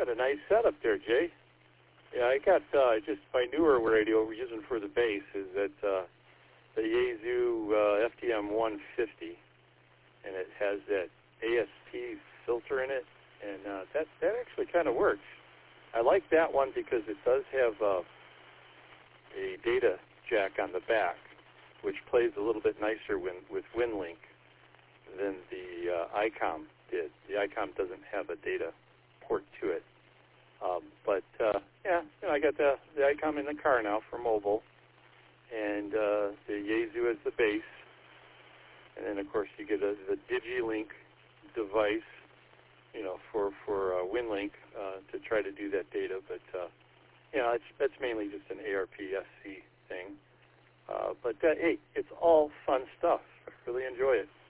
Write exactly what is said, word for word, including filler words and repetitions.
got a nice setup there, Jay. Yeah, I got uh, just my newer radio we're using for the bass is that uh, the Yaesu uh, F T M one fifty, and it has that A S P filter in it, and uh, that that actually kind of works. I like that one because it does have uh, a data jack on the back, which plays a little bit nicer when, with WinLink than the uh, ICOM did. The ICOM doesn't have a data port to it. Um, but, uh, yeah, you know, I got the, the ICOM in the car now for mobile, and uh, the Yaesu as the base. And then, of course, you get a, the DigiLink device, you know, for, for uh, WinLink uh, to try to do that data. But, uh, you know, it's, that's mainly just an A R P S C thing. Uh, but, uh, hey, it's all fun stuff. I really enjoy it.